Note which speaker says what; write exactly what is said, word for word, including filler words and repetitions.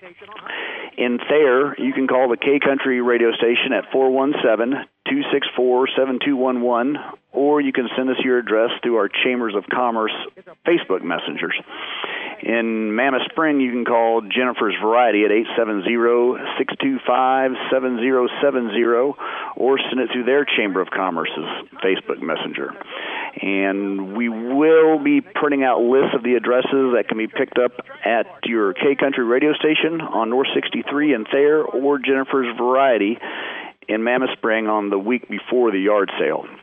Speaker 1: In Thayer, you can call the K-Country radio station at four one seven, two six four, seven two one one, or you can send us your address through our Chambers of Commerce Facebook messengers. In Mammoth Spring, you can call Jennifer's Variety at eight seven zero, six two five, seven zero seven zero, or send it through their Chamber of Commerce's Facebook Messenger. And we will be printing out lists of the addresses that can be picked up at your K-Country radio station on North sixty-three in Thayer, or Jennifer's Variety in Mammoth Spring on the week before the yard sale.